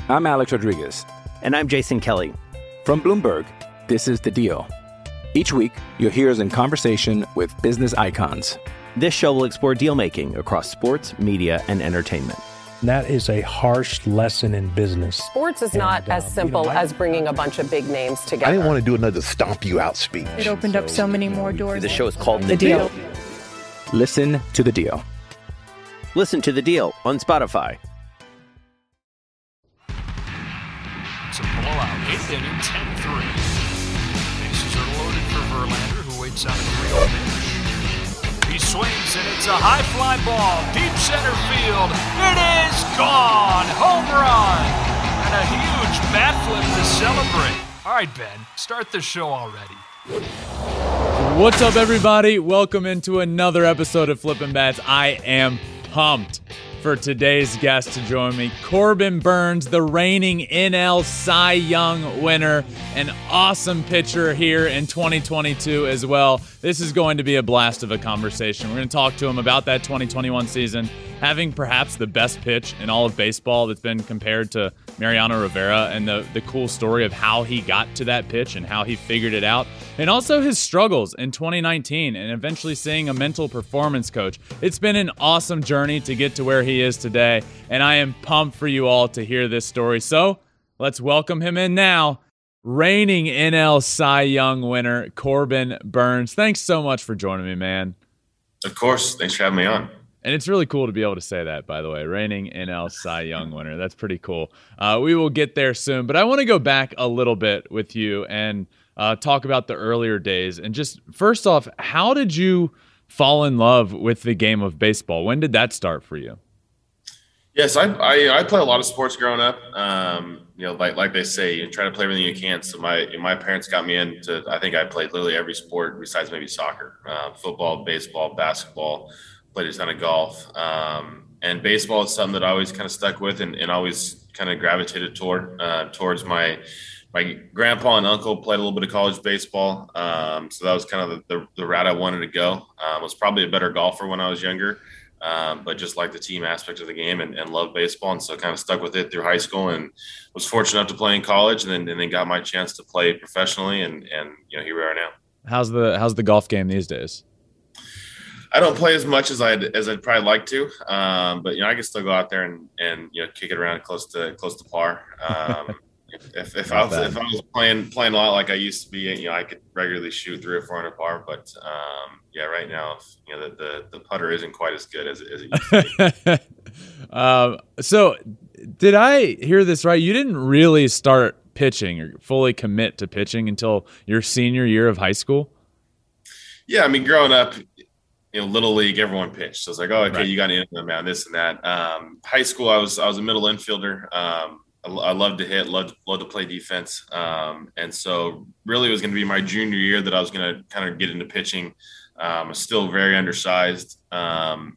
I'm Alex Rodriguez. And I'm Jason Kelly. From Bloomberg, this is The Deal. Each week, you'll hear us in conversation with business icons. This show will explore deal-making across sports, media, and entertainment. That is a harsh lesson in business. Sports is not as simple as bringing a bunch of big names together. I didn't want to do another stomp you out speech. It opened up so many more doors. The show is called The Deal. Listen to The Deal. Listen to The Deal on Spotify. It's a blowout. 8th inning, 10-3. Bases are loaded for Verlander, who waits on the 3-0 pitch. He swings, and it's a high fly ball, deep center field. It is gone! Home run! And a huge bat flip to celebrate. All right, Ben, start the show already. What's up, everybody? Welcome into another episode of Flippin' Bats. I am pumped for today's guest to join me. Corbin Burnes, the reigning NL Cy Young winner, an awesome pitcher here in 2022 as well. This is going to be a blast of a conversation. We're going to talk to him about that 2021 season, having perhaps the best pitch in all of baseball that's been compared to Mariano Rivera, and the cool story of how he got to that pitch and how he figured it out, and also his struggles in 2019 and eventually seeing a mental performance coach. It's been an awesome journey to get to where he is today, and I am pumped for you all to hear this story. So let's welcome him in now. Reigning NL Cy Young winner, Corbin Burnes. Thanks so much for joining me, man. Of course. Thanks for having me on. And it's really cool to be able to say that, by the way. Reigning NL Cy Young winner. That's pretty cool. We will get there soon. But I want to go back a little bit with you and talk about the earlier days. And just first off, how did you fall in love with the game of baseball? When did that start for you? Yes, I play a lot of sports growing up. Like they say, you try to play everything you can. So my parents got me into, I think I played literally every sport besides maybe soccer, football, baseball, basketball. Played a ton of golf, and baseball is something that I always kind of stuck with and always kind of gravitated towards my grandpa and uncle played a little bit of college baseball. So that was kind of the route I wanted to go. I was probably a better golfer when I was younger, but just liked the team aspect of the game and loved baseball. And so kind of stuck with it through high school and was fortunate enough to play in college and then got my chance to play professionally. And here we are now. How's the golf game these days? I don't play as much as I'd probably like to, but I can still go out there and kick it around close to par. If I was playing a lot like I used to be, I could regularly shoot 300 or 400 par. But right now, the putter isn't quite as good as it used to be. So, did I hear this right? You didn't really start pitching or fully commit to pitching until your senior year of high school? Yeah, I mean, growing up, little league, everyone pitched. So it's like, oh, okay, right. You got into the mound, this and that. High school, I was a middle infielder. I loved to hit, loved to play defense. And so really it was going to be my junior year that I was going to kind of get into pitching. I was still very undersized. And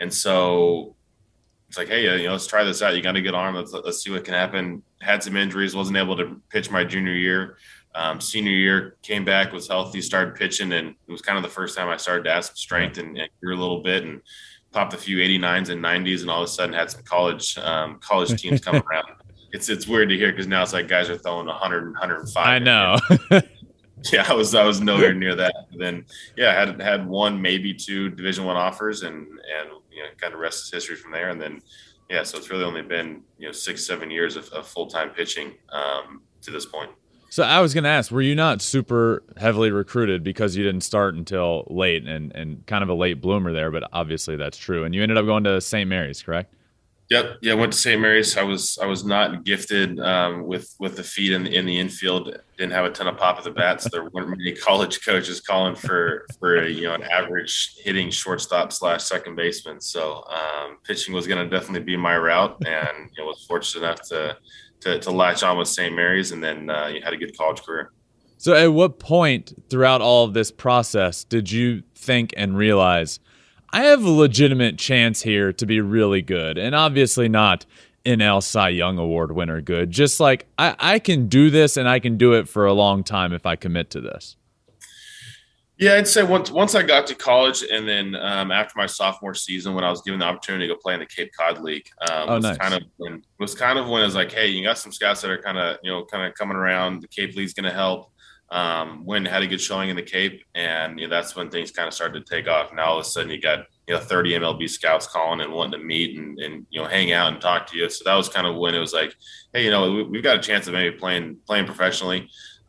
so it's like, hey, let's try this out. You got a good arm. Let's see what can happen. Had some injuries, wasn't able to pitch my junior year. Senior year, came back, was healthy, started pitching, and it was kind of the first time I started to add some strength and grew a little bit and popped a few 89s and 90s, and all of a sudden had some college teams come around. It's weird to hear because now it's like guys are throwing 100 and 105. I know. Yeah, I was nowhere near that. And then had one, maybe two Division I offers, and kind of rest is history from there. And then so it's really only been 6-7 years of full-time pitching to this point. So I was going to ask, were you not super heavily recruited because you didn't start until late and kind of a late bloomer there, but obviously that's true. And you ended up going to St. Mary's, correct? Yep. Yeah, I went to St. Mary's. I was not gifted with the feet in the infield. Didn't have a ton of pop at the bat, so there weren't many college coaches calling for an average hitting shortstop / second baseman. So pitching was going to definitely be my route, and was fortunate enough to latch on with St. Mary's, and then you had a good college career. So at what point throughout all of this process did you think and realize, I have a legitimate chance here to be really good, and obviously not NL Cy Young Award winner good, just like I can do this and I can do it for a long time if I commit to this? Yeah, I'd say once I got to college, and then after my sophomore season, when I was given the opportunity to go play in the Cape Cod League, nice. kind of when it was like, hey, you got some scouts that are kind of coming around. The Cape League's going to help. When had a good showing in the Cape, and that's when things kind of started to take off. Now all of a sudden you got 30 MLB scouts calling and wanting to meet and hang out and talk to you. So that was kind of when it was like, hey, we've got a chance of maybe playing professionally.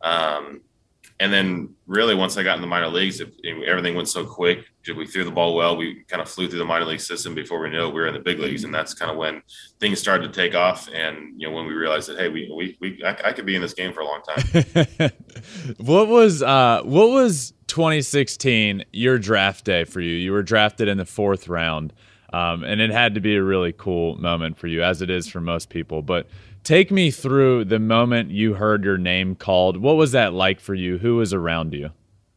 And then really once I got in the minor leagues, everything went so quick. We threw the ball well. We kind of flew through the minor league system before we knew it. We were in the big leagues, and that's kind of when things started to take off. And when we realized that, hey, I could be in this game for a long time. What was 2016 your draft day for you? You were drafted in the 4th round, and it had to be a really cool moment for you, as it is for most people. But take me through the moment you heard your name called. What was that like for you? Who was around you?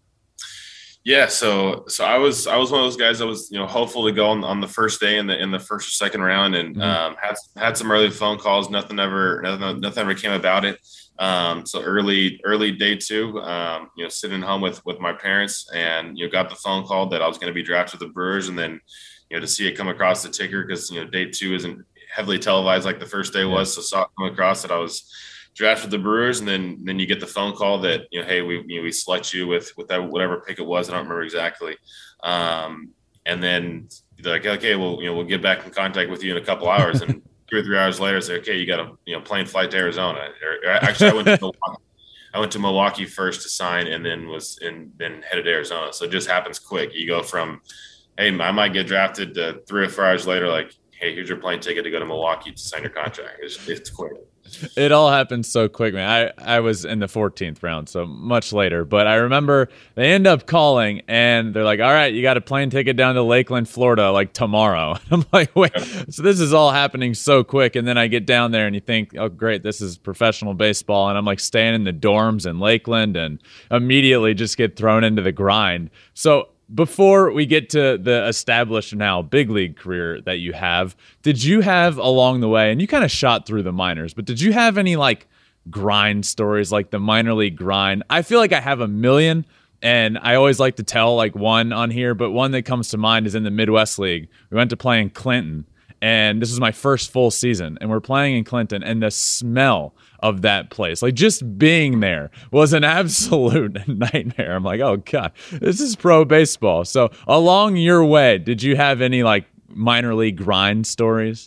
Yeah, so I was one of those guys that was hopeful to go on the first day in the first or second round, and had some early phone calls. Nothing ever came about it. So early day 2, sitting home with my parents, and got the phone call that I was going to be drafted with the Brewers, and then to see it come across the ticker, because day 2 isn't heavily televised like the first day was. So saw it come across that I was drafted the Brewers, and then you get the phone call that hey, we select you with that whatever pick it was. I don't remember exactly. And then they're like, okay, well we'll get back in contact with you in a couple hours. And 2 or 3 hours later, say, okay, you got a plane flight to Arizona. Or actually, I went to Milwaukee first to sign, and then then headed to Arizona. So it just happens quick. You go from, hey, I might get drafted, to 3 or 4 hours later, like, hey, here's your plane ticket to go to Milwaukee to sign your contract. It's quick. It all happened so quick, man. I was in the 14th round, so much later. But I remember they end up calling, and they're like, all right, you got a plane ticket down to Lakeland, Florida, like tomorrow. I'm like, wait, so this is all happening so quick. And then I get down there, and you think, oh, great, this is professional baseball. And I'm like staying in the dorms in Lakeland, and immediately just get thrown into the grind. So before we get to the established now big league career that you have, did you have along the way, and you kind of shot through the minors, but did you have any like grind stories, like the minor league grind? I feel like I have a million, and I always like to tell like one on here, but one that comes to mind is in the Midwest League. We went to play in Clinton, and this was my first full season, and we're playing in Clinton, and the smell of that place, like just being there, was an absolute nightmare. I'm like, oh God, this is pro baseball. So along your way, did you have any like minor league grind stories?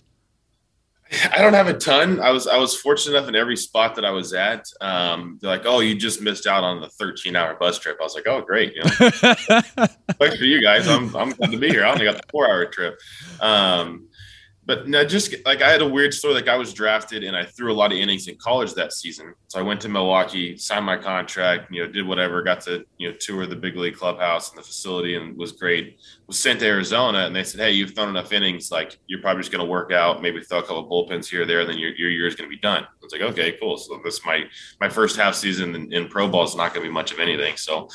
I don't have a ton. I was fortunate enough in every spot that I was at. They're like, oh, you just missed out on the 13-hour bus trip. I was like, oh, great. Thanks for you guys. I'm glad to be here. I only got the 4-hour trip. But no, just like I had a weird story. Like I was drafted, and I threw a lot of innings in college that season. So I went to Milwaukee, signed my contract, did whatever, got to, tour the big league clubhouse and the facility, and was great. Was sent to Arizona, and they said, hey, you've thrown enough innings. Like you're probably just going to work out, maybe throw a couple of bullpens here or there, and then your year is going to be done. I was like, okay, cool. So this my first half season in pro ball is not going to be much of anything. So,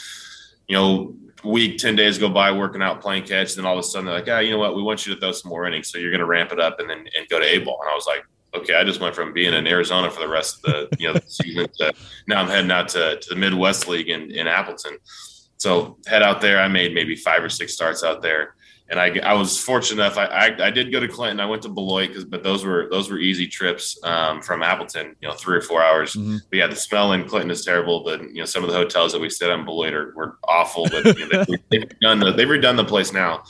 week, 10 days go by working out, playing catch. Then all of a sudden they're like, you know what? We want you to throw some more innings. So you're going to ramp it up and go to A-ball. And I was like, okay, I just went from being in Arizona for the rest of the, the season to now I'm heading out to the Midwest League in Appleton. So head out there. I made maybe 5 or 6 starts out there. And I was fortunate enough. I did go to Clinton. I went to Beloit, but those were easy trips from Appleton. 3 or 4 hours. Mm-hmm. But yeah, the smell in Clinton is terrible. But some of the hotels that we stayed at in Beloit were awful. But they've redone the place now.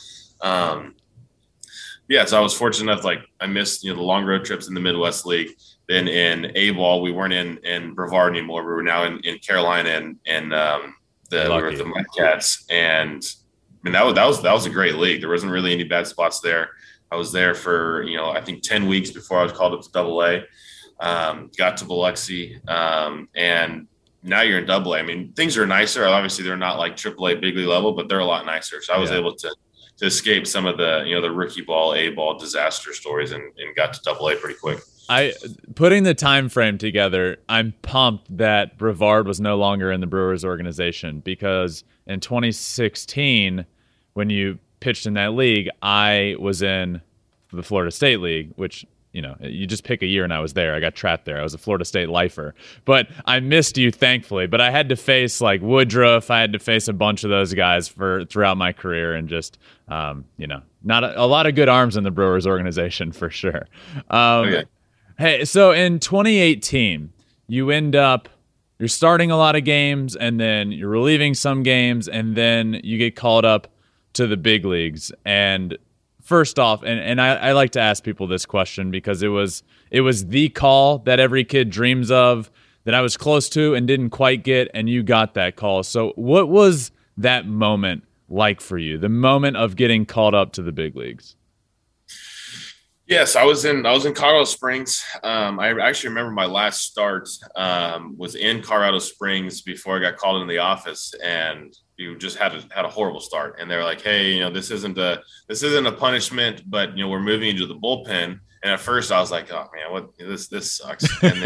Yeah, so I was fortunate enough. Like I missed the long road trips in the Midwest League. Then in A-ball, we weren't in Brevard anymore. We were now in Carolina and we were at the Mudcats. And I mean, that was a great league. There wasn't really any bad spots there. I was there for, I think 10 weeks before I was called up to AA. Got to Biloxi, and now you're in AA. I mean, things are nicer. Obviously, they're not like AAA big league level, but they're a lot nicer. So I was able to escape some of the, the rookie ball, A-ball disaster stories and got to AA pretty quick. Putting the time frame together, I'm pumped that Brevard was no longer in the Brewers organization, because in 2016, when you pitched in that league, I was in the Florida State League, which you just pick a year and I was there. I got trapped there. I was a Florida State lifer. But I missed you, thankfully. But I had to face like Woodruff. I had to face a bunch of those guys throughout my career, and just, not a lot of good arms in the Brewers organization for sure. Okay. Hey, so in 2018, you're starting a lot of games, and then you're relieving some games, and then you get called up to the big leagues. And first off, and I like to ask people this question because it was the call that every kid dreams of, that I was close to and didn't quite get, and you got that call. So what was that moment like for you, the moment of getting called up to the big leagues? Yes, I was in Colorado Springs. I actually remember my last start was in Colorado Springs before I got called into the office, and you just had a horrible start. And they're like, "Hey, this isn't a punishment, but we're moving you to the bullpen." And at first, I was like, "Oh man, what this sucks."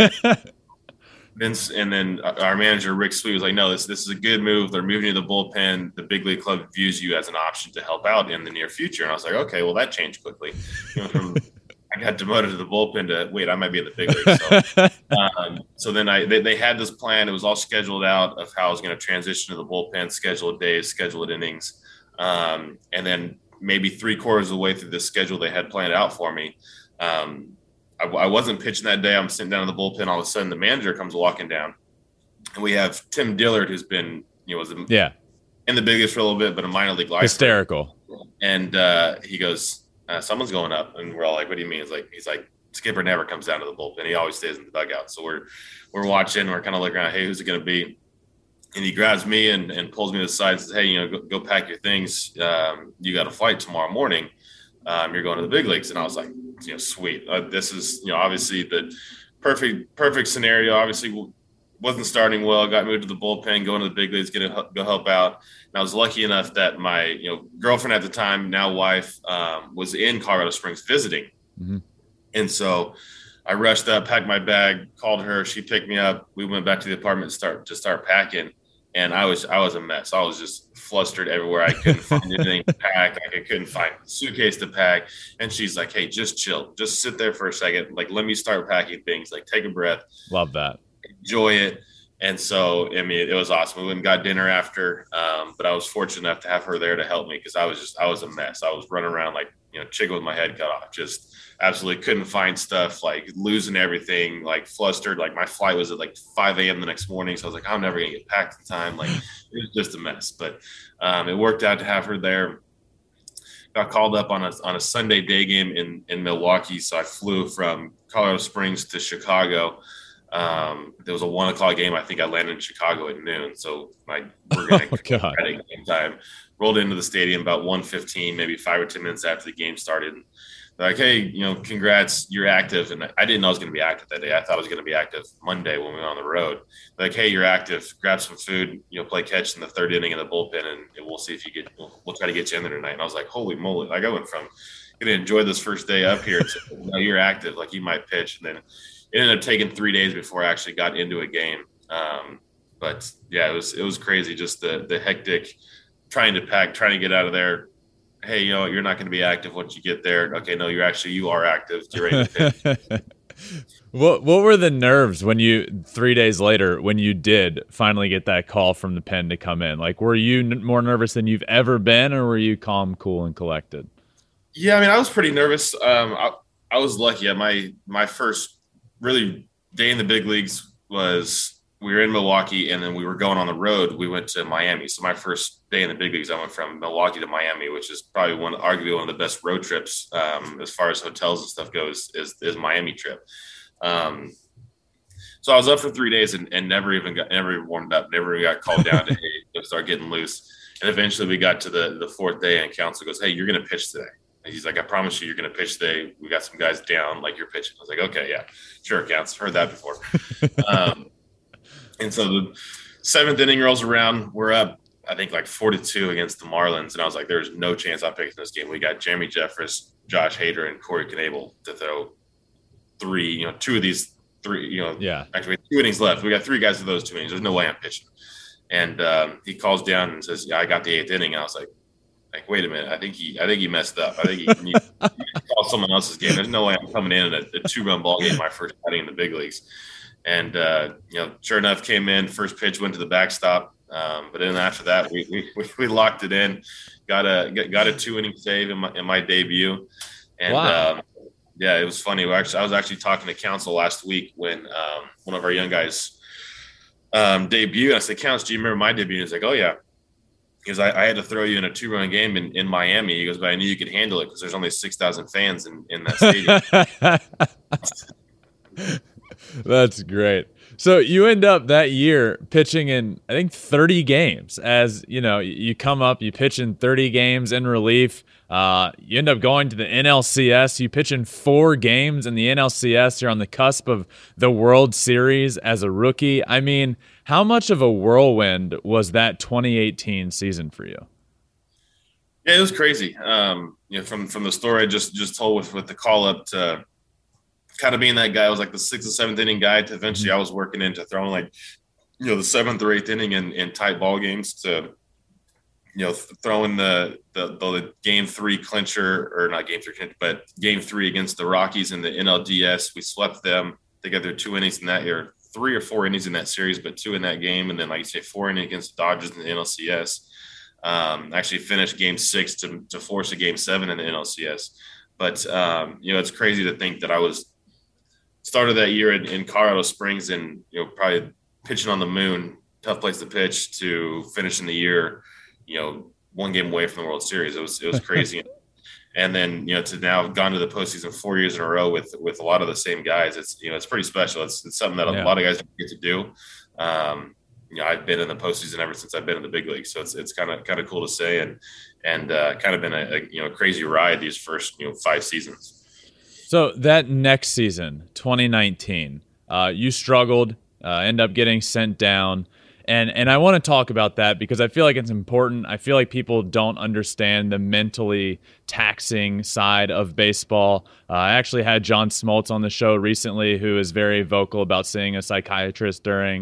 And then our manager Rick Sweet was like, "No, this is a good move. They're moving you to the bullpen. The big league club views you as an option to help out in the near future." And I was like, "Okay, well that changed quickly." I got demoted to the bullpen to wait. I might be in the big league. So then they had this plan. It was all scheduled out of how I was going to transition to the bullpen, scheduled days, scheduled innings, and then maybe 3/4 of the way through the schedule they had planned out for me. I wasn't pitching that day. I'm sitting down in the bullpen. All of a sudden, the manager comes walking down, and we have Tim Dillard, who's been was in the big leagues for a little bit, but a minor league lifer. Hysterical. And he goes, "Someone's going up," and we're all like, "What do you mean?" He's like, "Skipper never comes down to the bullpen. He always stays in the dugout." So we're watching. We're kind of looking around. Hey, who's it going to be? And he grabs me and pulls me to the side and says, "Hey, go pack your things. You got a flight tomorrow morning. You're going to the big leagues." And I was like, sweet. This is, obviously the perfect scenario. Obviously wasn't starting well, got moved to the bullpen, going to the big leagues, go help out. And I was lucky enough that my, girlfriend at the time, now wife, was in Colorado Springs visiting. Mm-hmm. And so I rushed up, packed my bag, called her. She picked me up. We went back to the apartment to start packing. And I was a mess. I was just flustered everywhere. I couldn't find anything to pack. I couldn't find a suitcase to pack. And she's like, "Hey, just chill. Just sit there for a second. Let me start packing things. Take a breath. Love that. Enjoy it." And so, it was awesome. We went and got dinner after. But I was fortunate enough to have her there to help me because I was a mess. I was running around like, chicken with my head cut off. Just absolutely couldn't find stuff, losing everything, flustered. My flight was at 5 a.m. the next morning. So I was like, I'm never going to get packed in time. It was just a mess, but it worked out to have her there. Got called up on a Sunday day game in Milwaukee. So I flew from Colorado Springs to Chicago. There was a 1:00 game. I think I landed in Chicago at noon. So we're going to get at game time. Rolled into the stadium about 1:15, maybe 5 or 10 minutes after the game started. And they're like, "Hey, congrats, you're active." And I didn't know I was going to be active that day. I thought I was going to be active Monday when we went on the road. They're like, "Hey, you're active. Grab some food. Play catch in the third inning of the bullpen, and we'll see if we'll try to get you in there tonight." And I was like, "Holy moly!" I went from going to enjoy this first day up here to you're active, you might pitch. And then it ended up taking 3 days before I actually got into a game. But yeah, it was crazy. Just the hectic. Trying to pack, trying to get out of there. Hey, you're not going to be active once you get there. Okay, no, you are active. You're ready to pitch. What were the nerves when 3 days later, when you did finally get that call from the pen to come in? Were you more nervous than you've ever been, or were you calm, cool, and collected? Yeah, I was pretty nervous. I was lucky. My first really day in the big leagues was we were in Milwaukee, and then we were going on the road. We went to Miami. So my first day in the big leagues, I went from Milwaukee to Miami, which is probably arguably one of the best road trips as far as hotels and stuff goes, is Miami trip. So I was up for 3 days and never even warmed up, never got called down to start getting loose. And eventually we got to the fourth day, and counsel goes, "Hey, you're going to pitch today." And he's like, "I promise you, you're going to pitch today. We got some guys down, you're pitching." I was like, "Okay, yeah, sure, counsel. Heard that before." And so the seventh inning rolls around. We're up, I think, 4-2 against the Marlins. And I was like, there's no chance I'm picking this game. We got Jeremy Jeffress, Josh Hader, and Corey Knebel to throw two of these three, actually 2 innings left. We got 3 guys to those 2 innings. There's no way I'm pitching. And he calls down and says, "Yeah, I got the 8th inning." And I was like, wait a minute. I think he messed up. I think he call someone else's game. There's no way I'm coming in a 2-run ball game my first outing in the big leagues. And sure enough, came in, first pitch went to the backstop. But then after that, we locked it in. Got a 2-inning save in my debut. And wow. It was funny. I was actually talking to counsel last week when one of our young guys debuted. I said, "Counts, do you remember my debut?" He's like, "Oh yeah." Because I had to throw you in a 2-run game in Miami. He goes, "But I knew you could handle it because there's only 6,000 fans in that stadium." That's great. So you end up that year pitching in, I think, 30 games. As you know, you come up, you pitch in 30 games in relief. You end up going to the NLCS. You pitch in 4 games in the NLCS. You're on the cusp of the World Series as a rookie. I mean, how much of a whirlwind was that 2018 season for you? Yeah, it was crazy. From the story I just told with the call up to kind of being that guy, I was like the 6th or 7th inning guy to eventually I was working into throwing the 7th or 8th inning in tight ball games to, throwing the game 3 clincher, or not game 3 clincher, but game 3 against the Rockies in the NLDS. We swept them. They got their 2 innings in that year, 3 or 4 innings in that series, but 2 in that game. And then, like you say, 4 innings against the Dodgers in the NLCS. Actually finished game 6 to force a game 7 in the NLCS. But, it's crazy to think that I was started that year in Colorado Springs and, probably pitching on the moon, tough place to pitch, to finishing the year, 1 game away from the World Series. It was crazy. And then, to now have gone to the postseason 4 years in a row with a lot of the same guys. It's, it's pretty special. It's something that a lot of guys don't get to do. I've been in the postseason ever since I've been in the big league. So it's kind of cool to say, and kind of been a crazy ride these first, 5 seasons. So that next season, 2019, you struggled, end up getting sent down. And I want to talk about that because I feel like it's important. I feel like people don't understand the mentally taxing side of baseball. I actually had John Smoltz on the show recently, who is very vocal about seeing a psychologist during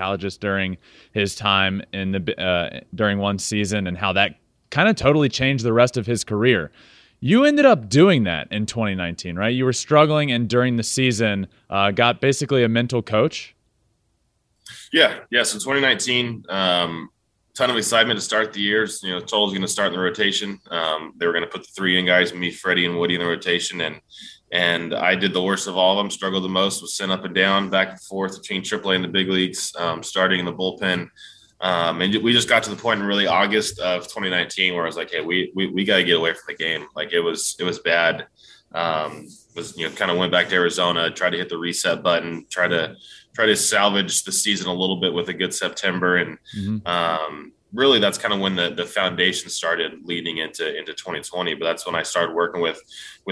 his time in the during one season, and how that kind of totally changed the rest of his career. You ended up doing that in 2019, right? You were struggling, and during the season, got basically a mental coach. Yeah. So 2019, ton of excitement to start the year. Total was going to start in the rotation. They were going to put the 3 in guys, me, Freddie, and Woody in the rotation, and I did the worst of all of them. Struggled the most. Was sent up and down, back and forth between AAA and the big leagues. Starting in the bullpen. And we just got to the point in really August of 2019 where I was like, hey, we got to get away from the game. Like it was bad. Kind of went back to Arizona, tried to hit the reset button, try to salvage the season a little bit with a good September. And really that's kind of when the foundation started leading into 2020. But that's when I started working with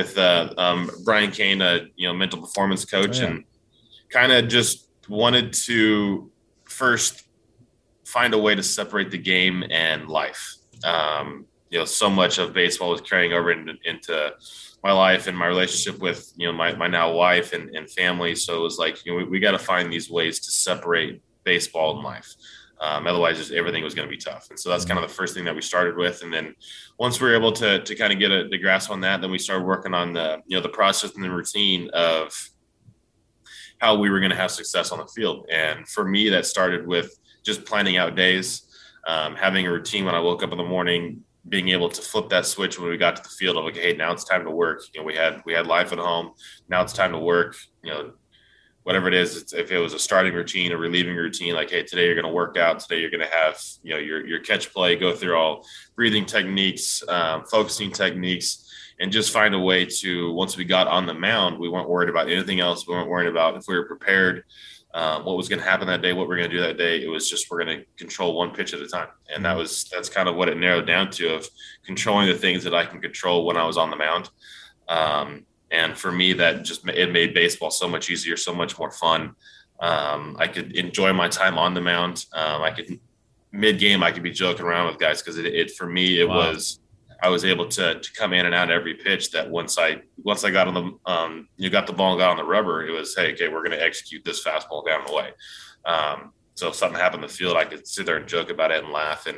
Brian Kane, a mental performance coach, and kind of just wanted to first find a way to separate the game and life. So much of baseball was carrying over into my life and my relationship with, my now wife and family. So it was like, we got to find these ways to separate baseball and life. Otherwise just everything was going to be tough. And so that's kind of the first thing that we started with. And then once we were able to kind of get the grasp on that, then we started working on the process and the routine of how we were going to have success on the field. And for me, that started with just planning out days, having a routine when I woke up in the morning, being able to flip that switch when we got to the field of like, hey, now it's time to work. We had life at home. Now it's time to work. Whatever it is, if it was a starting routine, a relieving routine, like, hey, today you're going to work out. Today you're going to have your catch play, go through all breathing techniques, focusing techniques, and just find a way to, once we got on the mound, we weren't worried about anything else. We weren't worried about if we were prepared, what was going to happen that day, what we're going to do that day. It was just, we're going to control one pitch at a time. And that's kind of what it narrowed down to, of controlling the things that I can control when I was on the mound. And for me, it made baseball so much easier, so much more fun. I could enjoy my time on the mound. Mid-game, I could be joking around with guys, because for me, I was able to come in and out every pitch. That once I got on the got the ball and got on the rubber, it was, hey, okay, we're going to execute this fastball down the way. So if something happened in the field, I could sit there and joke about it and laugh. And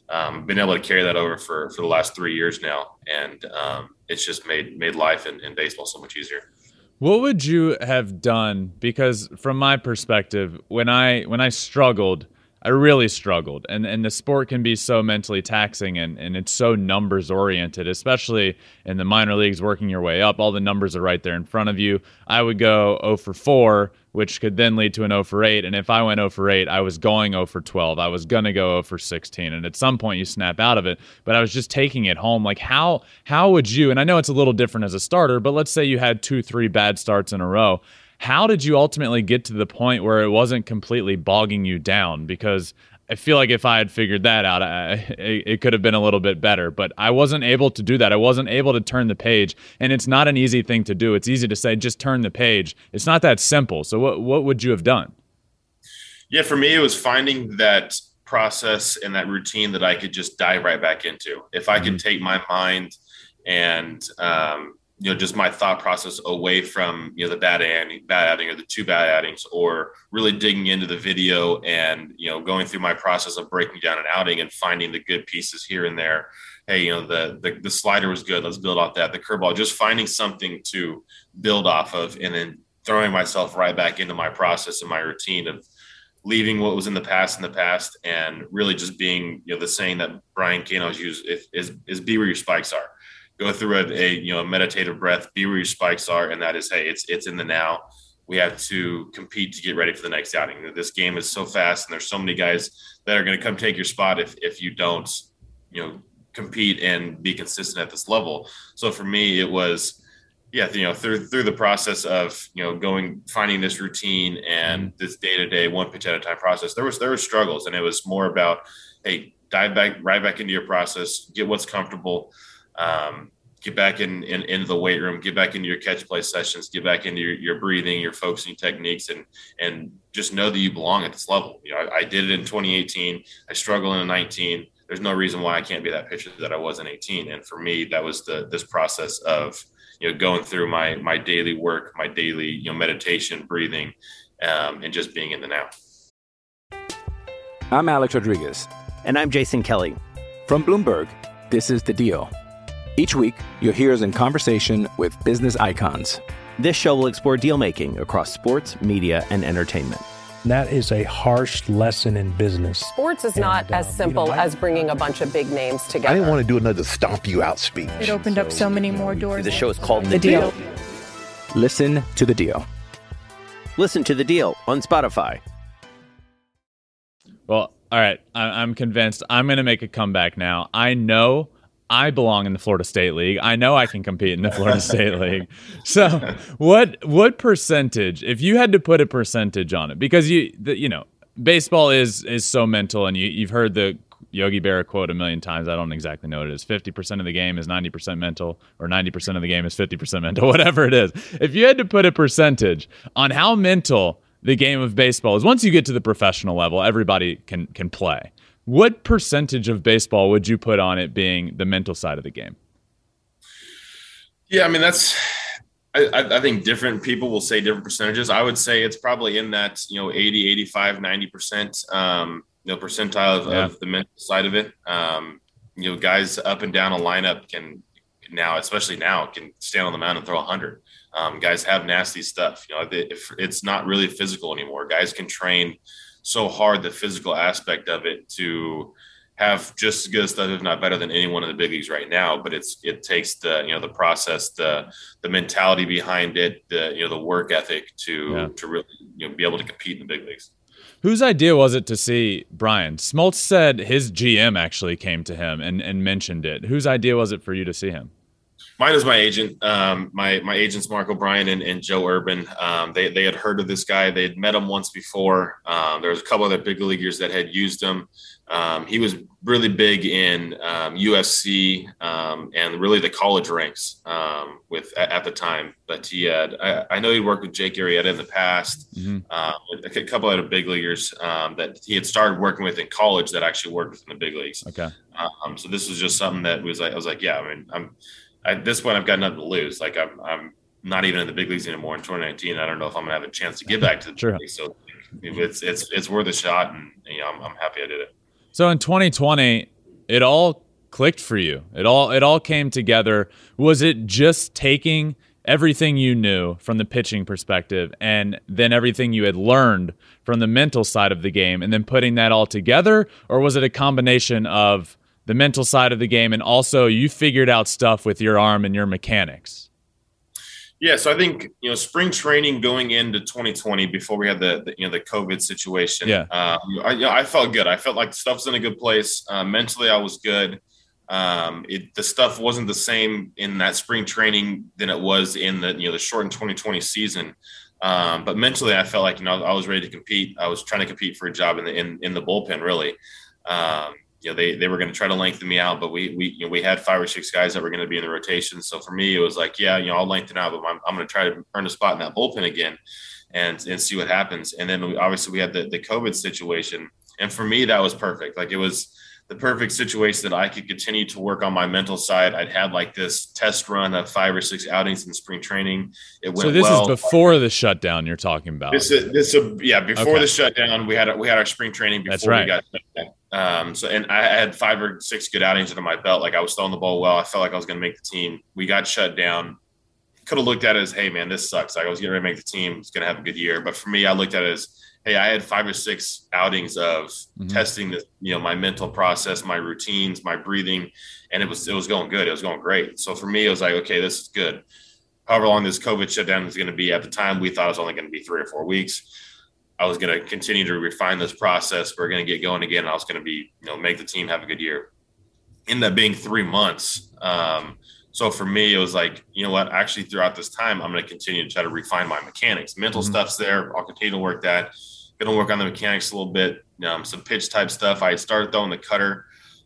been able to carry that over for the last 3 years now. And it's just made life in baseball so much easier. What would you have done? Because from my perspective, when I struggled, I really struggled. And the sport can be so mentally taxing and it's so numbers oriented, especially in the minor leagues, working your way up. All the numbers are right there in front of you. I would go 0 for 4, which could then lead to an 0 for 8. And if I went 0 for 8, I was going 0 for 12. I was going to go 0 for 16. And at some point you snap out of it. But I was just taking it home. Like how would you, and I know it's a little different as a starter, but let's say you had 2-3 bad starts in a row. How did you ultimately get to the point where it wasn't completely bogging you down? Because I feel like if I had figured that out, it could have been a little bit better. But I wasn't able to do that. I wasn't able to turn the page. And it's not an easy thing to do. It's easy to say, just turn the page. It's not that simple. So what would you have done? Yeah, for me, it was finding that process and that routine that I could just dive right back into. If I could take my mind and just my thought process away from, the bad outing or the 2 bad outings, or really digging into the video and, going through my process of breaking down an outing and finding the good pieces here and there. Hey, the slider was good. Let's build off that. The curveball, just finding something to build off of, and then throwing myself right back into my process and my routine of leaving what was in the past, and really just being, the saying that Brian Cano's used is be where your spikes are. Go through a meditative breath, be where your spikes are, and that is, hey, it's in the now. We have to compete to get ready for the next outing. This game is so fast, and there's so many guys that are going to come take your spot if you don't, compete and be consistent at this level. So for me, it was, through the process of finding this routine and this day-to-day, one pitch at a time process. There were struggles, and it was more about, hey, dive right back into your process, get what's comfortable. Get back into the weight room, get back into your catch play sessions, get back into your breathing, your focusing techniques, and just know that you belong at this level. I did it in 2018. I struggled in 19. There's no reason why I can't be that pitcher that I was in 18. And for me, that was this process of, going through my daily work, my daily, meditation, breathing, and just being in the now. I'm Alex Rodriguez. And I'm Jason Kelly. From Bloomberg, this is The Deal. Each week, you'll hear us in conversation with business icons. This show will explore deal-making across sports, media, and entertainment. That is a harsh lesson in business. Sports is not as simple as bringing a bunch of big names together. I didn't want to do another stomp you out speech. It opened up so many more doors. The show is called The Deal. Listen to The Deal. Listen to The Deal on Spotify. Well, all right. I'm convinced I'm going to make a comeback now. I know I belong in the Florida State League. I know I can compete in the Florida State League. So what percentage, if you had to put a percentage on it, because baseball is so mental, and you've heard the Yogi Berra quote a million times. I don't exactly know what it is. 50% of the game is 90% mental, or 90% of the game is 50% mental, whatever it is. If you had to put a percentage on how mental the game of baseball is, once you get to the professional level, everybody can play. What percentage of baseball would you put on it being the mental side of the game? Yeah, I mean, I think different people will say different percentages. I would say it's probably in that, 80, 85, 90%, percentile of the mental side of it. Guys up and down a lineup can stand on the mound and throw 100. Guys have nasty stuff. It's not really physical anymore. Guys can train so hard, the physical aspect of it, to have just as good stuff, if not better, than anyone in the big leagues right now. But it takes the process, the mentality behind it, the work ethic to really be able to compete in the big leagues. Whose idea was it to see Brian? Smoltz said his GM actually came to him and mentioned it. Whose idea was it for you to see him? Mine is my agent. My agents, Mark O'Brien and Joe Urban. They had heard of this guy. They had met him once before. There was a couple other big leaguers that had used him. He was really big in UFC and really the college ranks at the time. But he had, I know he worked with Jake Arrieta in the past. Mm-hmm. A couple other big leaguers that he had started working with in college that actually worked within the big leagues. Okay. So this was just something that I was like, yeah, I mean, at this point, I've got nothing to lose. Like I'm not even in the big leagues anymore in 2019. I don't know if I'm gonna have a chance to get back to the big leagues. So it's worth a shot, and I'm happy I did it. So in 2020, it all clicked for you. It all came together. Was it just taking everything you knew from the pitching perspective and then everything you had learned from the mental side of the game and then putting that all together? Or was it a combination of the mental side of the game and also you figured out stuff with your arm and your mechanics? Yeah, so I think, spring training going into 2020 before we had the COVID situation. Yeah. I felt good. I felt like stuff's in a good place. Mentally, I was good. The stuff wasn't the same in that spring training than it was in the shortened 2020 season. But mentally, I felt like, I was ready to compete. I was trying to compete for a job in the bullpen, really. They were going to try to lengthen me out, but we had 5 or 6 guys that were going to be in the rotation. So for me, it was like, I'll lengthen out, but I'm going to try to earn a spot in that bullpen again and see what happens. And then obviously we had the COVID situation. And for me, that was perfect. Like, it was the perfect situation that I could continue to work on my mental side. I'd had like this test run of 5 or 6 outings in spring traiing. It went well. So this is before the shutdown you're talking about. Before the shutdown, we had our spring training before we got shut down. And I had 5 or 6 good outings under my belt. Like, I was throwing the ball well. I felt like I was going to make the team. We got shut down. Could have looked at it as, hey man, this sucks. Like, I was getting ready to make the team. It's going to have a good year. But for me, I looked at it as, hey, I had 5 or 6 outings of testing this, my mental process, my routines, my breathing, and it was going good. It was going great. So for me, it was like, okay, this is good. However long this COVID shutdown is going to be, at the time, we thought it was only going to be 3 or 4 weeks. I was going to continue to refine this process. We're going to get going again. I was going to be, make the team have a good year. Ended up being 3 months. So for me, it was like, you know what, actually throughout this time, I'm going to continue to try to refine my mechanics. Mental stuff's there. I'll continue to work that. Going to work on the mechanics a little bit, some pitch type stuff. I had started throwing the cutter,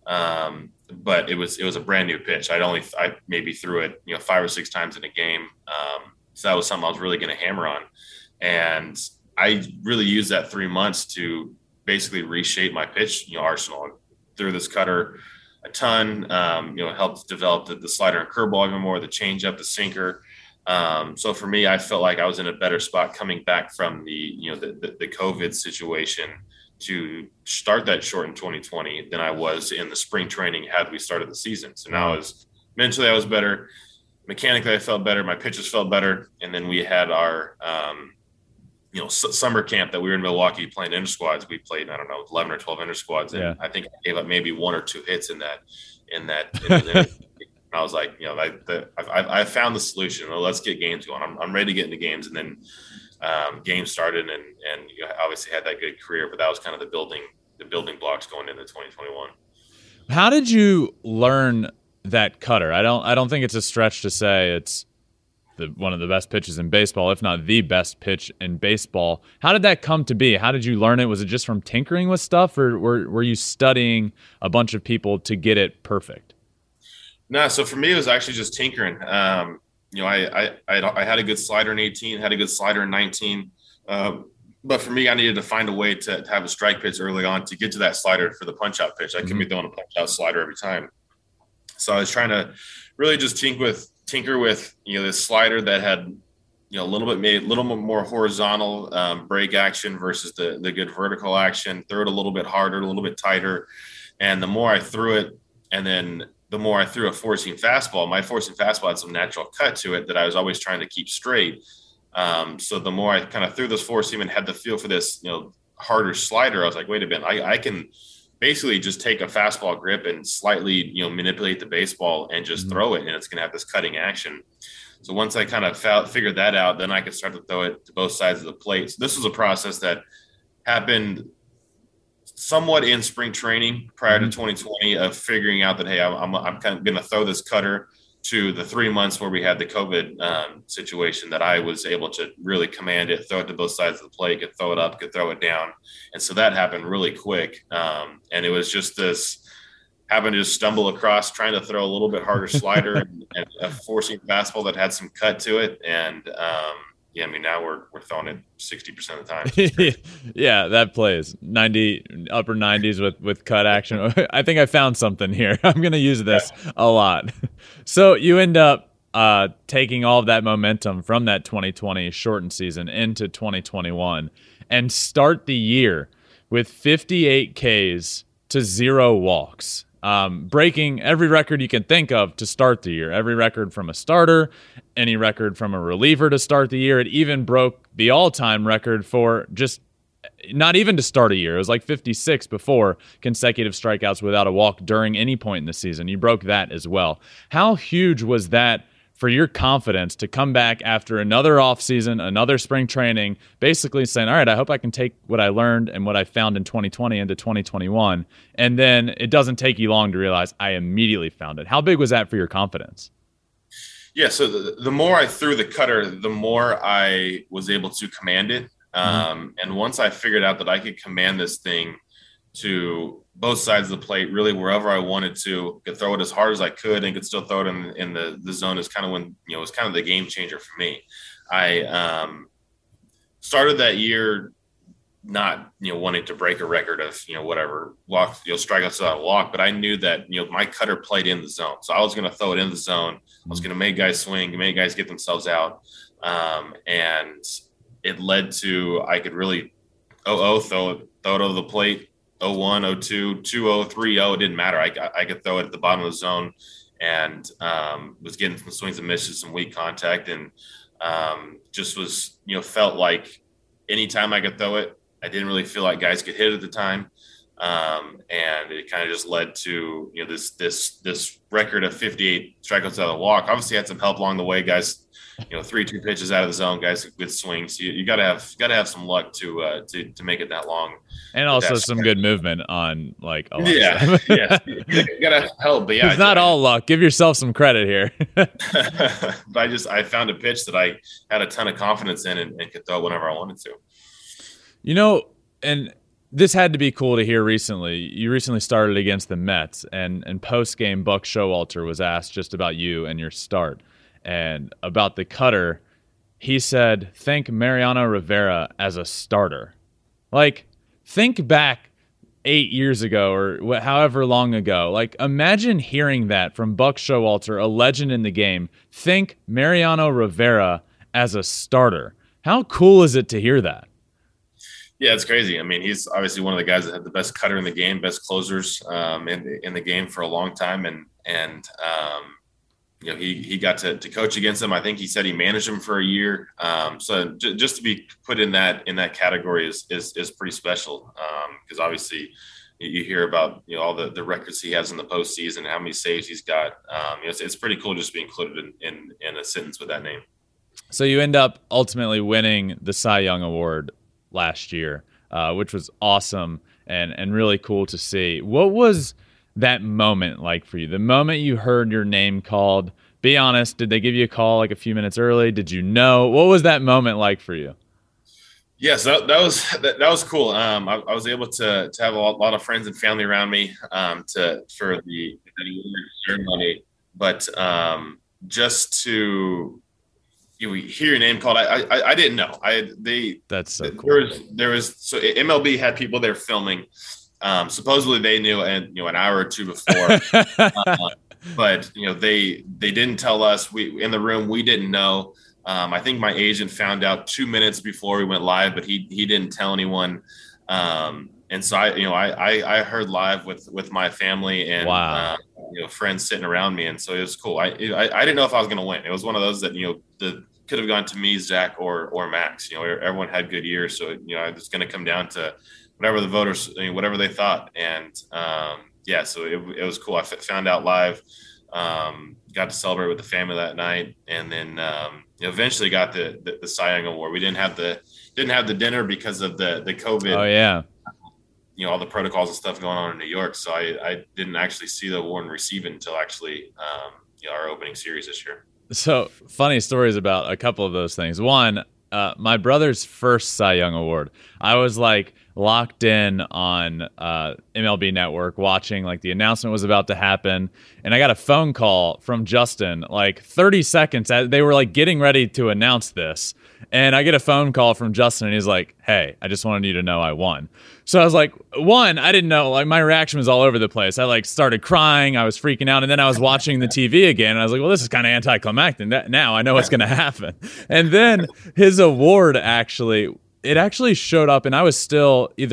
but it was a brand new pitch. I maybe threw it, 5 or 6 times in a game. So that was something I was really going to hammer on. And I really used that 3 months to basically reshape my pitch, arsenal. I threw this cutter a ton, helped develop the slider and curveball even more, the changeup, the sinker. So for me, I felt like I was in a better spot coming back from the COVID situation to start that short in 2020 than I was in the spring training had we started the season. So now mentally I was better. Mechanically, I felt better. My pitches felt better. And then we had our, summer camp that we were in Milwaukee playing inter squads. We played, 11 or 12 inter squads. And I think I gave up maybe 1 or 2 hits in that. I was like, I found the solution. Well, let's get games going. I'm ready to get into games. And then games started and obviously had that good career, but that was kind of the building blocks going into 2021. How did you learn that cutter? I don't think it's a stretch to say it's one of the best pitches in baseball, if not the best pitch in baseball. How did that come to be? How did you learn it? Was it just from tinkering with stuff, or were you studying a bunch of people to get it perfect? No, so for me, it was actually just tinkering. I had a good slider in 18, had a good slider in 19. But for me, I needed to find a way to have a strike pitch early on to get to that slider for the punch-out pitch. I couldn't be throwing a punch-out slider every time. So I was trying to really just tinker with this slider that had a little bit more horizontal break action versus the good vertical action. Throw it a little bit harder, a little bit tighter, and the more I threw it, and then the more I threw a four-seam fastball, my four-seam fastball had some natural cut to it that I was always trying to keep straight. So the more I kind of threw this four-seam and had the feel for this, harder slider, I was like, wait a minute, I can basically just take a fastball grip and slightly, manipulate the baseball and just throw it, and it's going to have this cutting action. So once I kind of figured that out, then I could start to throw it to both sides of the plate. So this was a process that happened somewhat in spring training prior to 2020 of figuring out that, hey, I'm kind of going to throw this cutter, to the 3 months where we had the COVID situation, that I was able to really command it, throw it to both sides of the plate, could throw it up, could throw it down. And so that happened really quick. And it was just this having to just stumble across trying to throw a little bit harder slider and a four-seam fastball that had some cut to it. And now we're throwing it 60% of the time. Yeah, that plays 90 upper 90s with cut action. I think I found something here. I'm going to use this a lot. So you end up taking all of that momentum from that 2020 shortened season into 2021 and start the year with 58 Ks to 0 walks. breaking every record you can think of to start the year. Every record from a starter, any record from a reliever to start the year. It even broke the all-time record for just not even to start a year. It was like 56 before consecutive strikeouts without a walk during any point in the season. You broke that as well. How huge was that for your confidence to come back after another offseason, another spring training, basically saying, all right, I hope I can take what I learned and what I found in 2020 into 2021. And then it doesn't take you long to realize I immediately found it. How big was that for your confidence? Yeah, so the more I threw the cutter, the more I was able to command it. And once I figured out that I could command this thing to both sides of the plate, really wherever I wanted to, could throw it as hard as I could and could still throw it in the zone, is kind of when, it was kind of the game changer for me. I started that year not, wanting to break a record of, whatever walk, strikeouts without a walk, but I knew that, my cutter played in the zone. So I was going to throw it in the zone. I was going to make guys swing, make guys get themselves out. And it led to, I could really throw it over the plate, 0-1, 0-2, 2-0, 3-0. It didn't matter. I could throw it at the bottom of the zone, and was getting some swings and misses, some weak contact, and just was, felt like anytime I could throw it, I didn't really feel like guys could hit it at the time. And it kind of just led to, this record of 58 strikeouts out of the walk. Obviously had some help along the way, guys, 3-2 pitches out of the zone, guys with good swings. You gotta have some luck to make it that long. And also some good movement on like a lot. Yeah. You gotta help, but yeah. It's not all luck. Give yourself some credit here. But I found a pitch that I had a ton of confidence in and could throw it whenever I wanted to. And this had to be cool to hear recently. You recently started against the Mets, and post-game, Buck Showalter was asked just about you and your start. And about the cutter, he said, think Mariano Rivera as a starter. Like, think back 8 years ago or however long ago. Like, imagine hearing that from Buck Showalter, a legend in the game. Think Mariano Rivera as a starter. How cool is it to hear that? Yeah, it's crazy. I mean, he's obviously one of the guys that had the best cutter in the game, best closers in the game for a long time. And he got to coach against him. I think he said he managed him for a year. So just to be put in that category is pretty special. Because obviously you hear about, all the records he has in the postseason, how many saves he's got. It's pretty cool just to be included in a sentence with that name. So you end up ultimately winning the Cy Young Award last year, which was awesome and really cool to see. What was that moment like for you? The moment you heard your name called, be honest, did they give you a call like a few minutes early? Did you know? What was that moment like for you? Yes, that was cool. I was able to have a lot of friends and family around me for the ceremony, but just to hear your name called, I didn't know. That's so cool. There was so MLB had people there filming. Supposedly they knew, and an hour or two before, but they didn't tell us. We in the room, we didn't know. I think my agent found out 2 minutes before we went live, but he didn't tell anyone. And so I heard live with my family and wow. Friends sitting around me, and so it was cool. I didn't know if I was going to win. It was one of those that could have gone to me, Zach, or Max. Everyone had good years, so it's going to come down to whatever the voters, whatever they thought. And so it was cool. I found out live, got to celebrate with the family that night, and then eventually got the Cy Young Award. We didn't have the dinner because of the COVID. Oh yeah. All the protocols and stuff going on in New York. So I didn't actually see the award and receive it until actually our opening series this year. So funny stories about a couple of those things. One, my brother's first Cy Young Award, I was like locked in on MLB Network watching, like the announcement was about to happen, and I got a phone call from Justin like 30 seconds as they were like getting ready to announce this, and I get a phone call from Justin and he's like, hey, I just wanted you to know I won. So I was like, one, I didn't know, like my reaction was all over the place. I like started crying, I was freaking out, and then I was watching the TV again and I was like, well, this is kind of anticlimactic. Now I know what's going to happen. And then his award actually showed up, and I was still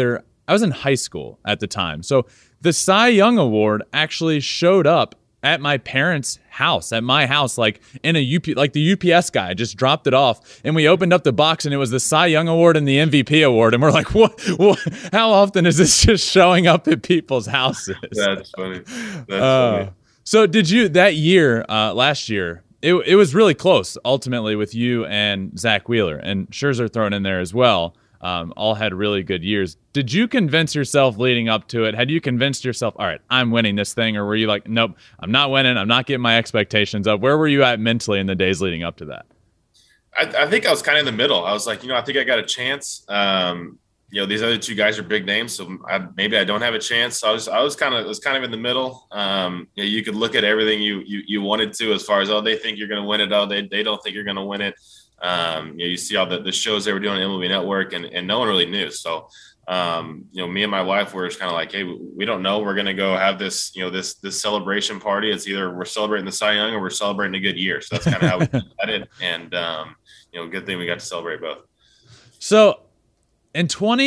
I was in high school at the time. So the Cy Young Award actually showed up at my parents' house, at my house, like in a like the UPS guy just dropped it off, and we opened up the box, and it was the Cy Young Award and the MVP award, and we're like, what? How often is this just showing up at people's houses? That's funny. Funny. So did you that year, last year? It was really close ultimately with you and Zach Wheeler, and Scherzer thrown in there as well. All had really good years. Did you convince yourself leading up to it? Had you convinced yourself, all right, I'm winning this thing? Or were you like, nope, I'm not winning. I'm not getting my expectations up. Where were you at mentally in the days leading up to that? I think I was kind of in the middle. I was like, I think I got a chance. These other two guys are big names, so maybe I don't have a chance. So I was kind of in the middle. You could look at everything you wanted to as far as, they think you're going to win it. Oh, they don't think you're going to win it. You see all the shows they were doing on MLB Network, and no one really knew. So, me and my wife were just kind of like, hey, we don't know. We're going to go have this, this celebration party. It's either we're celebrating the Cy Young or we're celebrating a good year. So that's kind of how we did it. And, good thing we got to celebrate both. So in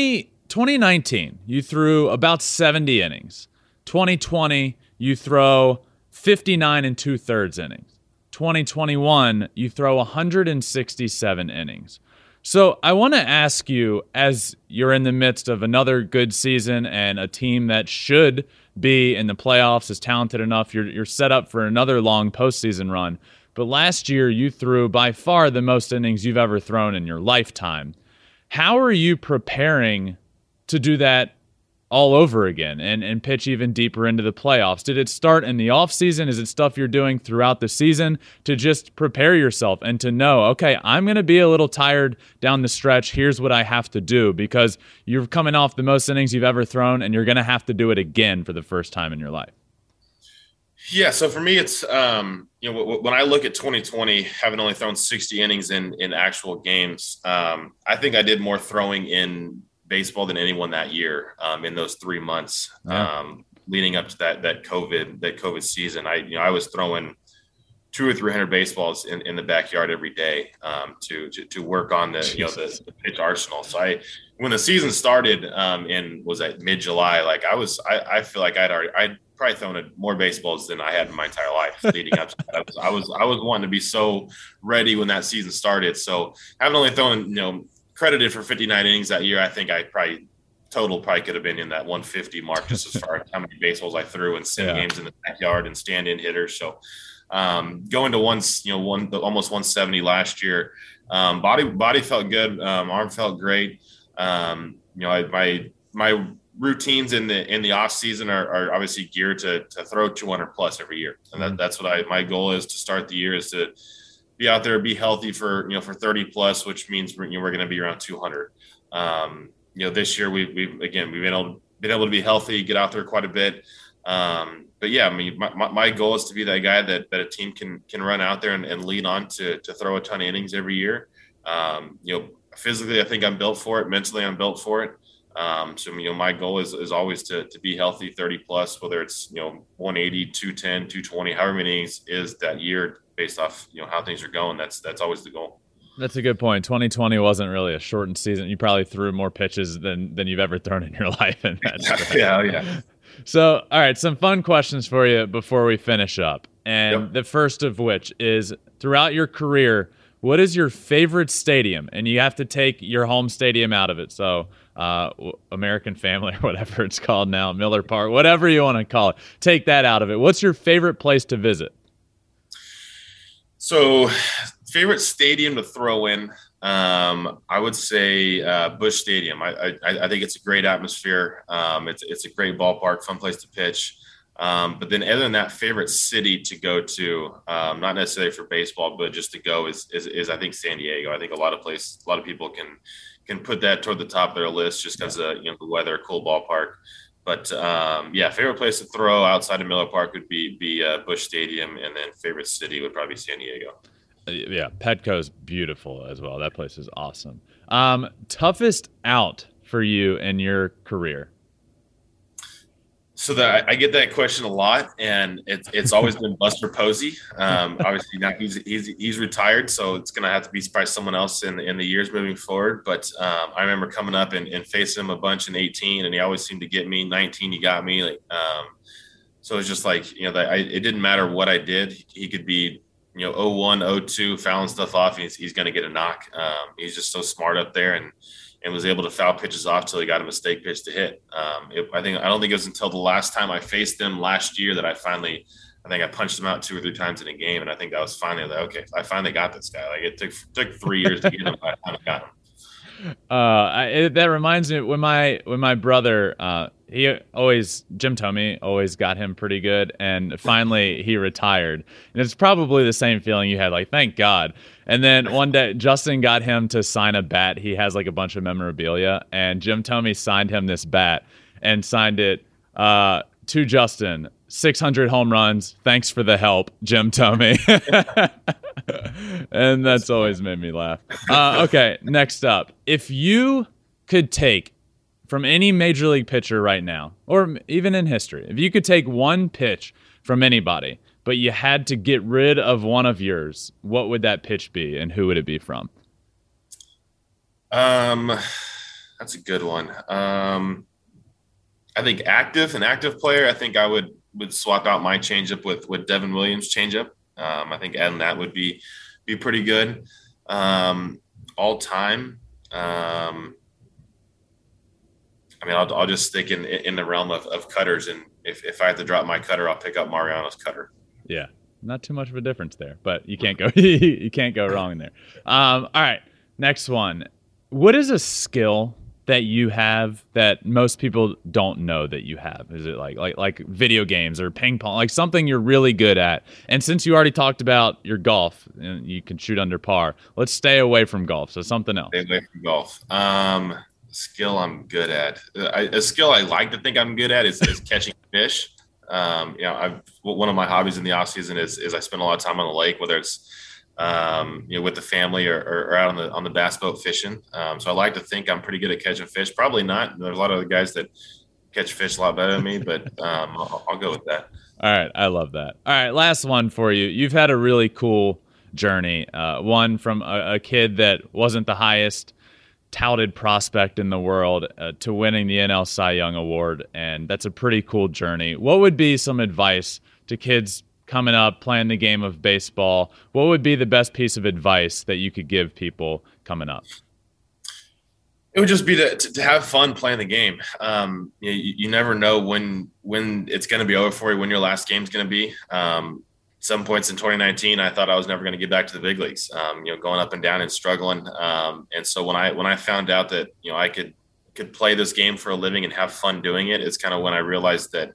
2019, you threw about 70 innings. 2020, you throw 59 and 2/3 innings. 2021, you throw 167 innings. So I want to ask you, as you're in the midst of another good season and a team that should be in the playoffs, is talented enough, you're set up for another long postseason run. But last year, you threw by far the most innings you've ever thrown in your lifetime. How are you preparing to do that all over again and pitch even deeper into the playoffs? Did it start in the offseason? Is it stuff you're doing throughout the season to just prepare yourself and to know, okay, I'm going to be a little tired down the stretch. Here's what I have to do, because you're coming off the most innings you've ever thrown, and you're going to have to do it again for the first time in your life. Yeah, so for me, it's when I look at 2020, having only thrown 60 innings in actual games, I think I did more throwing in baseball than anyone that year in those 3 months leading up to that COVID season. I was throwing 200 or 300 baseballs in the backyard every day to work on the pitch arsenal. So when the season started was at mid-July, like I feel like I'd probably thrown more baseballs than I had in my entire life leading up to that. I was wanting to be so ready when that season started. So having only thrown, credited for 59 innings that year, I think I probably could have been in that 150 mark, just as far as how many baseballs I threw and sim games in the backyard and stand-in hitters. So going to almost 170 last year, body felt good, arm felt great. My routines in the off season are obviously geared to throw 200 plus every year, and that's what my goal is to start the year, is to be out there, be healthy for 30 plus, which means we're going to be around 200. This year we've been able to be healthy, get out there quite a bit. But yeah, I mean, my goal is to be that guy that a team can run out there and lean on to throw a ton of innings every year. Physically, I think I'm built for it. Mentally, I'm built for it. So my goal is always to be healthy, 30 plus, whether it's 180, 210, 220, however many innings is that year, based off how things are going. That's always the goal. That's a good point. 2020 wasn't really a shortened season. You probably threw more pitches than you've ever thrown in your life. And yeah. So, all right, some fun questions for you before we finish up. And the first of which is, throughout your career, what is your favorite stadium? And you have to take your home stadium out of it. So American Family or whatever it's called now, Miller Park, whatever you want to call it. Take that out of it. What's your favorite place to visit? So favorite stadium to throw in, I would say Busch Stadium. I think it's a great atmosphere. It's a great ballpark, fun place to pitch. But then other than that, favorite city to go to, not necessarily for baseball, but just to go is I think San Diego. I think a lot of people can put that toward the top of their list just because the weather, cool ballpark. But favorite place to throw outside of Miller Park would be Busch Stadium, and then favorite city would probably be San Diego. Yeah, Petco's beautiful as well. That place is awesome. Toughest out for you in your career? So I get that question a lot, and it's always been Buster Posey. Obviously now he's retired, so it's going to have to be probably someone else in the years moving forward. But I remember coming up and facing him a bunch in 18, and he always seemed to get me. 19, he got me. So it's just like, it didn't matter what I did. He could be, 0-1, 0-2, fouling stuff off. He's going to get a knock. He's just so smart up there, and was able to foul pitches off till he got a mistake pitch to hit. I don't think it was until the last time I faced him last year that I punched him out 2 or 3 times in a game. And I think that was finally like, okay, I finally got this guy. Like, it took 3 years to get him, but I finally got him. That reminds me when my brother, Jim Thome always got him pretty good, and finally he retired. And it's probably the same feeling you had, like, thank God. And then one day Justin got him to sign a bat. He has like a bunch of memorabilia, and Jim Thome signed him this bat and signed it to Justin. 600 home runs. Thanks for the help, Jim Thome. And that's always made me laugh. Okay, next up. If you could take from any major league pitcher right now, or even in history, if you could take one pitch from anybody, but you had to get rid of one of yours, what would that pitch be, and who would it be from? That's a good one. I think an active player, I think I would swap out my changeup with Devin Williams' changeup. I think adding that would be pretty good. All time, I'll just stick in the realm of cutters, and if I have to drop my cutter, I'll pick up Mariano's cutter. Yeah, not too much of a difference there, but you can't go wrong there. All right, next one. What is a skill that you have that most people don't know that you have? Is it like video games or ping pong, like something you're really good at? And since you already talked about your golf, and you can shoot under par, let's stay away from golf. So something else. Stay away from golf. Skill I'm good at. A skill I like to think I'm good at is catching fish. One of my hobbies in the off season is I spend a lot of time on the lake, whether it's with the family or out on the bass boat fishing. So I like to think I'm pretty good at catching fish. Probably not. There's a lot of other guys that catch fish a lot better than me, but I'll go with that. All right, I love that. All right, last one for you. You've had a really cool journey. One from a kid that wasn't the highest touted prospect in the world to winning the NL Cy Young Award, and that's a pretty cool journey. What would be some advice to kids coming up playing the game of baseball? What would be the best piece of advice that you could give people coming up? It would just be to have fun playing the game. You never know when it's going to be over for you, when your last game is going to be. Some points in 2019, I thought I was never going to get back to the big leagues, going up and down and struggling. And so when I found out that, I could play this game for a living and have fun doing it, it's kind of when I realized that,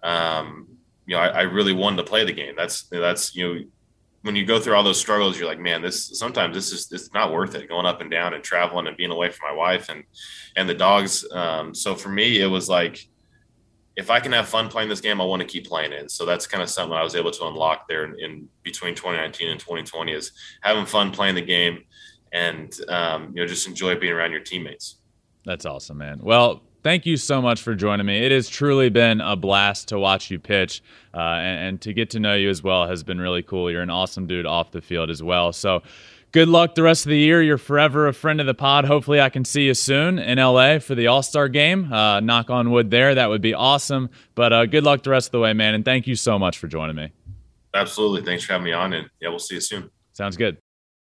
I really wanted to play the game. That's when you go through all those struggles, you're like, man, sometimes it's not worth it, going up and down and traveling and being away from my wife and the dogs. So for me, it was like, if I can have fun playing this game, I want to keep playing it. So that's kind of something I was able to unlock there in between 2019 and 2020, is having fun playing the game and, just enjoy being around your teammates. That's awesome, man. Well, thank you so much for joining me. It has truly been a blast to watch you pitch, and to get to know you as well has been really cool. You're an awesome dude off the field as well. So good luck the rest of the year. You're forever a friend of the pod. Hopefully I can see you soon in LA for the All-Star game. Knock on wood there. That would be awesome. But good luck the rest of the way, man. And thank you so much for joining me. Absolutely. Thanks for having me on. And we'll see you soon. Sounds good.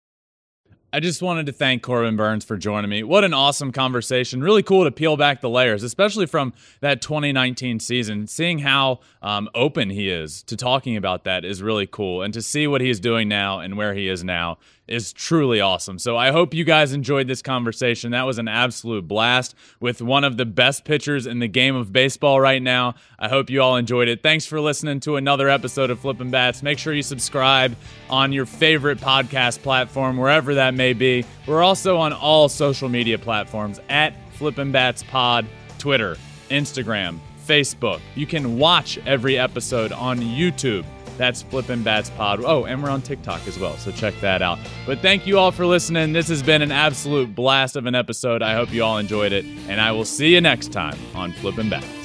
I just wanted to thank Corbin Burnes for joining me. What an awesome conversation. Really cool to peel back the layers, especially from that 2019 season. Seeing how open he is to talking about that is really cool. And to see what he's doing now and where he is now is truly awesome. So I hope you guys enjoyed this conversation. That was an absolute blast with one of the best pitchers in the game of baseball right now. I hope you all enjoyed it. Thanks for listening to another episode of Flippin' Bats. Make sure you subscribe on your favorite podcast platform, wherever that may be. We're also on all social media platforms at Flippin' Bats Pod, Twitter, Instagram, Facebook. You can watch every episode on YouTube. That's Flippin' Bats Pod. Oh, and we're on TikTok as well, so check that out. But thank you all for listening. This has been an absolute blast of an episode. I hope you all enjoyed it, and I will see you next time on Flippin' Bats.